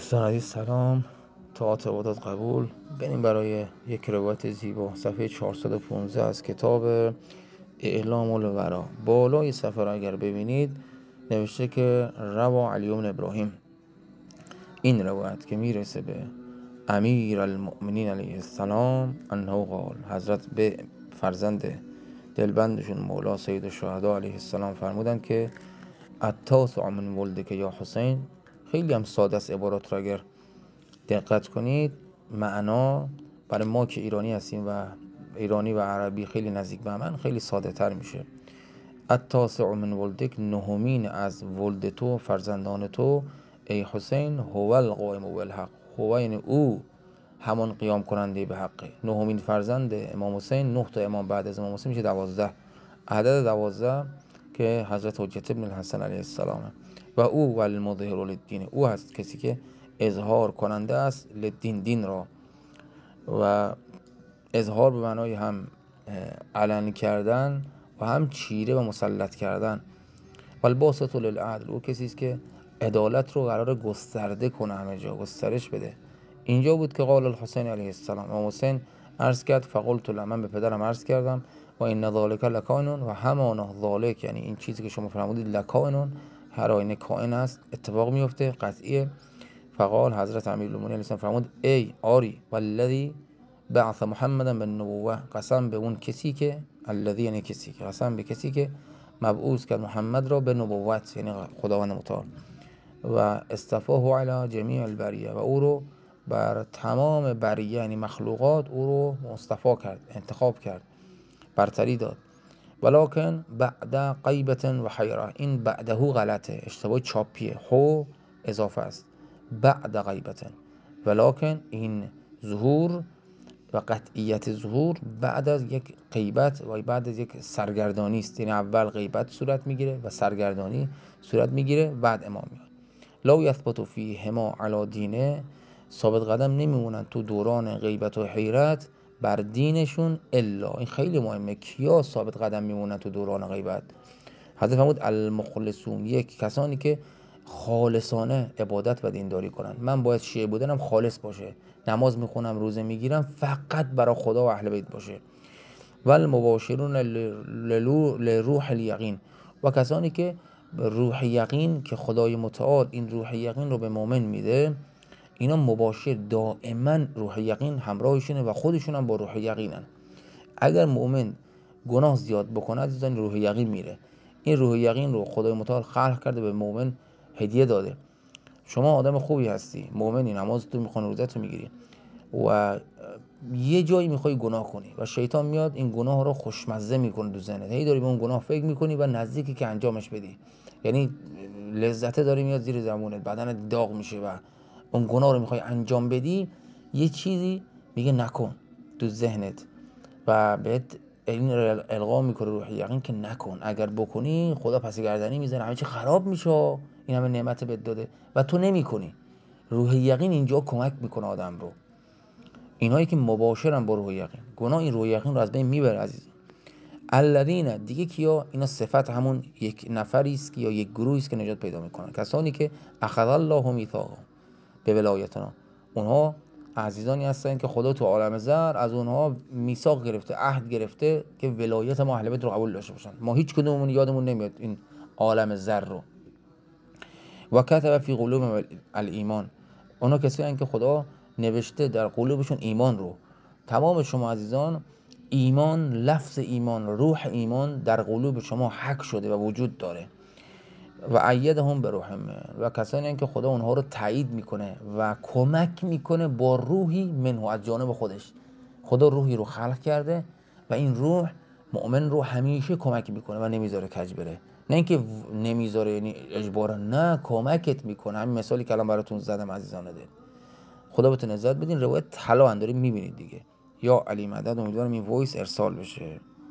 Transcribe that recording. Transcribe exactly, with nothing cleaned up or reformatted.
دوستان عزیز سلام، طاعت عبادت قبول. بریم برای یک روایت زیبا، صفحه چهارصد و پانزده از کتاب اعلام الورا. بالای صفحه را اگر ببینید نوشته که روا علی بن ابراهیم. این روایت که میرسه به امیر المؤمنین علیه السلام انه قال، حضرت به فرزند دلبندشون مولا سید الشهدا علیه السلام فرمودند که التاسع من ولدک یا حسین. خیلی هم ساده است عبارات را اگر دقت کنید، معنا برای ما که ایرانی هستیم و ایرانی و عربی خیلی نزدیک به هم، خیلی ساده تر میشه. التاسع من ولدک، نهمین از ولد تو، فرزندان تو، ای حسین، هو القائم بالحق. هو یعنی او همان قیام کننده به حقه. نهمین فرزند امام حسین، نه تا امام بعد از امام حسین میشه دوازده. عدد دوازده که حضرت حجت ابن الحسن علیه السلامه. و او والمظهر للدین، او هست کسی که اظهار کننده است لدین، دین را. و اظهار به معنای هم علن کردن و هم چیره و مسلط کردن. و الباسط للعدل، او کسی است که عدالت رو قرار گسترده کنه، همه جا گسترش بده. اینجا بود که قال الحسین علیه السلام، امام حسین عرض کرد فقلت له، من به پدرم عرض کردم و این ذالک لکائن، و همانا ذالک یعنی این چیزی که شما فرمودید، لکائن، هر آینه کائن است، اتفاق میفته، قطعیه. فقال، حضرت امیرالمومنین علیه السلام فرمود ای آری والذی بعث محمدا بالنبوه، قسم به اون کسی که، الذی یعنی کسی که، قسم به کسی که مبعوث کرد محمد را به نبوت، یعنی خداوند متعال، و اصطفاه علی جمیع البریه، و او رو بر تمام بریه یعنی مخلوقات او رو مصطفی کرد، انتخاب کرد، برتری داد. ولکن بعد غیبت و حیره، این بعده غلطه، اشتباه چاپیه، هو اضافه است، بعد غیبت. ولکن این ظهور و قطعیت ظهور بعد از یک غیبت و بعد از یک سرگردانی است. یعنی اول غیبت صورت میگیره و سرگردانی صورت میگیره، بعد امام میاد. لا یثبت فیهما علی دینه، ثابت قدم نمیمونن تو دوران غیبت و حیرت بر دینشون الا، این خیلی مهمه، کیا ثابت قدم میمونن تو دوران غیبت؟ حضرت فرمود المخلصون، یک کسانی که خالصانه عبادت و دینداری کنن. من باید شیعه بودنم خالص باشه، نماز میخونم، روزه میگیرم، فقط برای خدا و اهل بیت باشه. و المباشرون لروح الیقین، و کسانی که روح یقین که خدای متعال این روح یقین رو به مؤمن میده، اینا مباشر، دائما روح یقین همراهشونه و خودشون هم با روح یقینن. اگر مؤمن گناه زیاد بکنه عزیزان، روح یقین میره. این روح یقین رو خدای متعال خلق کرده، به مؤمن هدیه داده. شما آدم خوبی هستی، مؤمنی، نماز تو میخونی، روزه تو میگیری، و یه جایی میخوای گناه کنی و شیطان میاد این گناه رو خوشمزه میکنه تو ذهنت، هی داری به اون گناه فکر میکنی و نزدیکی که انجامش بدی، یعنی لذته داری میاد زیر زبونت، بدنت داغ میشه و اون گناه رو میخوای انجام بدی، یه چیزی میگه نکن تو ذهنت و بهت این القا میکنه روح یقین که نکن، اگر بکنی خدا پس گردنی میزنه، همه چی خراب میشه، این همه نعمت بهت داده و تو نمیکنی. روح یقین اینجا کمک میکنه آدم رو. اینایی که مباشرن با روح یقین، گناه این روح یقین رو از بین میبره عزیزان. الذین، دیگه کیا؟ اینا صفت همون یک نفری است یا یک گروهی است که نجات پیدا میکنن، کسانی که اخذ الله میثاقهم به ولایتنا، اونها عزیزانی هستن که خدا تو عالم زر از اونها میثاق گرفته، عهد گرفته که ولایت ما اهل بیت رو قبول داشته باشن. ما هیچ کدوممون یادمون نمیاد این عالم زر رو. و کتب فی قلوبهم الایمان، اونا کسایی که خدا نوشته در قلوبشون ایمان رو. تمام شما عزیزان، ایمان، لفظ ایمان، روح ایمان در قلوب شما حک شده و وجود داره. و ایدهم بروح منه، و کسانی که خدا اونها رو تایید میکنه و کمک میکنه با روحی منه، از جانب خودش. خدا روحی رو خلق کرده و این روح مؤمن رو همیشه کمک میکنه و نمیذاره کج بره. نه اینکه نمیذاره یعنی اجبارا، نه، کمکت میکنه. همین مثالی که الان براتون زدم عزیزان دل. خدا بهتون عزت بدین. روایت طلا انداری میبینید دیگه. یا علی مدد. امیدوارم این وایس ارسال بشه.